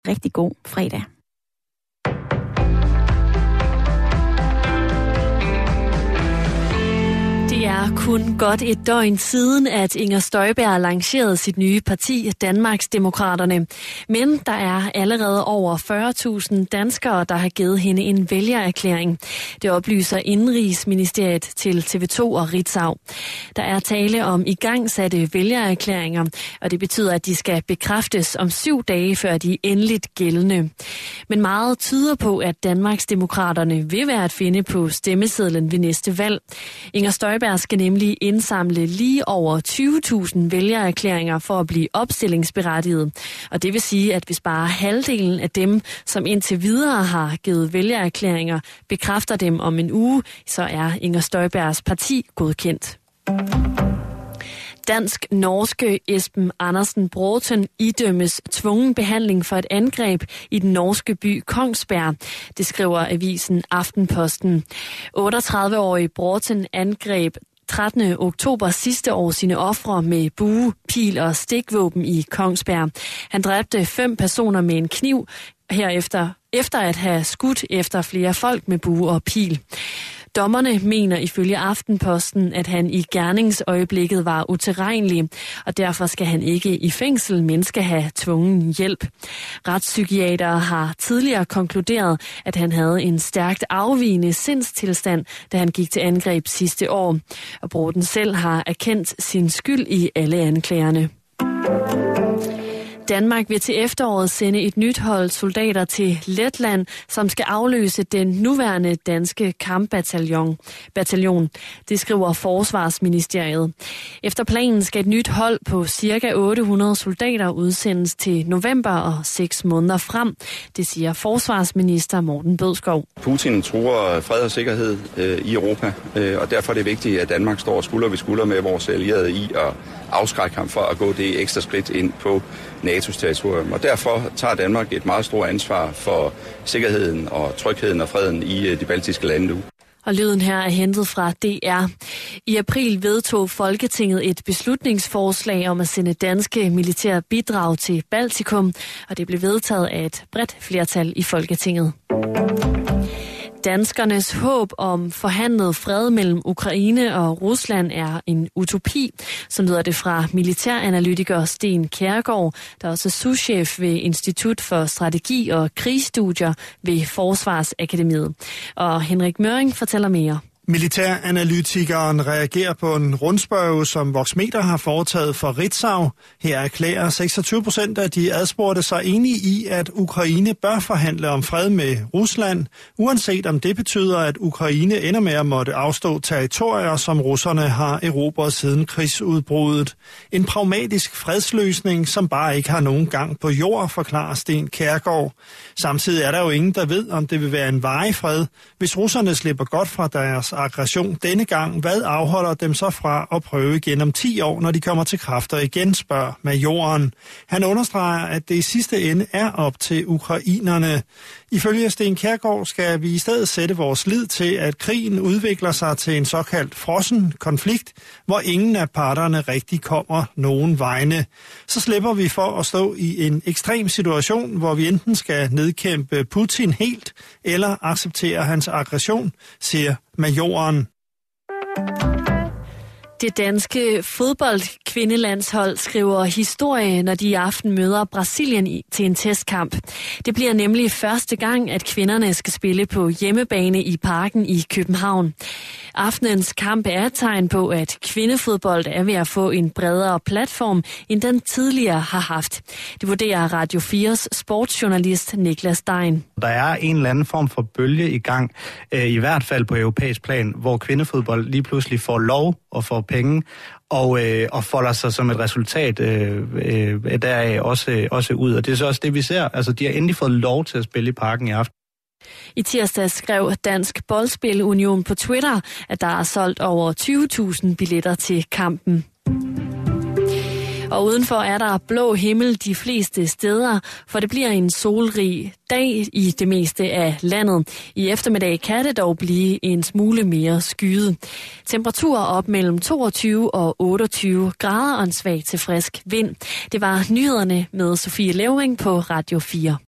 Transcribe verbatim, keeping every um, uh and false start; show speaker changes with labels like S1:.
S1: rigtig god fredag.
S2: Det er kun godt et døgn siden, at Inger Støjberg lancerede sit nye parti, Danmarksdemokraterne. Men der er allerede over fyrre tusind danskere, der har givet hende en vælgererklæring. Det oplyser Indenrigsministeriet til T V to og Ritzau. Der er tale om igangsatte vælgererklæringer, og det betyder, at de skal bekræftes om syv dage, før de er endeligt gældende. Men meget tyder på, at Danmarksdemokraterne vil være at finde på stemmesedlen ved næste valg. Inger Støjberg skal nemlig indsamle lige over tyve tusind vælgererklæringer for at blive opstillingsberettiget. Og det vil sige, at hvis bare halvdelen af dem, som indtil videre har givet vælgererklæringer, bekræfter dem om en uge, så er Inger Støjbergs parti godkendt. Dansk-norske Esben Andersen Bråten idømmes tvungen behandling for et angreb i den norske by Kongsberg. Det skriver avisen Aftenposten. otteogtredive-årige Bråten angreb trettende oktober sidste år sine ofre med bue, pil og stikvåben i Kongsberg. Han dræbte fem personer med en kniv herefter, efter at have skudt efter flere folk med bue og pil. Dommerne mener ifølge Aftenposten, at han i gerningsøjeblikket var utilregnelig, og derfor skal han ikke i fængsel, men skal have tvungen hjælp. Retspsykiatere har tidligere konkluderet, at han havde en stærkt afvigende sindstilstand, da han gik til angreb sidste år. Og Bråten selv har erkendt sin skyld i alle anklagerne. Danmark vil til efteråret sende et nyt hold soldater til Letland, som skal afløse den nuværende danske kampbataljon. Bataljon. Det skriver Forsvarsministeriet. Efter planen skal et nyt hold på ca. otte hundrede soldater udsendes til november og seks måneder frem. Det siger forsvarsminister Morten Bødskov.
S3: Putin truer fred og sikkerhed øh, i Europa, øh, og derfor er det vigtigt, at Danmark står skulder ved skulder med vores allierede i at afskrække ham for at gå det ekstra skridt ind på N A T O's territorium. Og derfor tager Danmark et meget stort ansvar for sikkerheden og trygheden og freden i de baltiske lande nu.
S2: Og lyden her er hentet fra D R. I april vedtog Folketinget et beslutningsforslag om at sende danske militære bidrag til Baltikum, og det blev vedtaget af et bredt flertal i Folketinget. Danskernes håb om forhandlet fred mellem Ukraine og Rusland er en utopi, så lyder det fra militæranalytiker Sten Kjærgaard, der er også souschef ved Institut for Strategi og Krigsstudier ved Forsvarsakademiet. Og Henrik Møring fortæller mere.
S4: Militæranalytikeren reagerer på en rundspørge, som Voxmeter har foretaget for Ritzau. Her erklærer seksogtyve procent af de adspurgte sig enige i, at Ukraine bør forhandle om fred med Rusland, uanset om det betyder, at Ukraine ender med at måtte afstå territorier, som russerne har erobret siden krigsudbruddet. En pragmatisk fredsløsning, som bare ikke har nogen gang på jord, forklarer Sten Kjærgaard. Samtidig er der jo ingen, der ved, om det vil være en varig fred, hvis russerne slipper godt fra deres aggression denne gang. Hvad afholder dem så fra at prøve igen om ti år, når de kommer til kræfter igen, spørger majoren. Han understreger, at det i sidste ende er op til ukrainerne. Ifølge Sten Kjærgaard skal vi i stedet sætte vores lid til, at krigen udvikler sig til en såkaldt frossen konflikt, hvor ingen af parterne rigtig kommer nogen vegne. Så slipper vi for at stå i en ekstrem situation, hvor vi enten skal nedkæmpe Putin helt, eller acceptere hans aggression, siger majoren.
S2: Det danske fodboldkvindelandshold skriver historie, når de i aften møder Brasilien til en testkamp. Det bliver nemlig første gang, at kvinderne skal spille på hjemmebane i Parken i København. Aftenens kamp er et tegn på, at kvindefodbold er ved at få en bredere platform, end den tidligere har haft. Det vurderer Radio fires sportsjournalist Niklas Stein.
S5: Der er en eller anden form for bølge i gang, i hvert fald på europæisk plan, hvor kvindefodbold lige pludselig får lov og får penge, og, øh, og folder sig som et resultat øh, øh, deraf også, også ud. Og det er så også det, vi ser. Altså, de har endelig fået lov til at spille i Parken i aften.
S2: I tirsdag skrev Dansk Boldspil Union på Twitter, at der er solgt over tyve tusind billetter til kampen. Og udenfor er der blå himmel de fleste steder, for det bliver en solrig dag i det meste af landet. I eftermiddag kan det dog blive en smule mere skyet. Temperaturer op mellem toogtyve og otteogtyve grader og en svag til frisk vind. Det var nyhederne med Sofie Levering på Radio fire.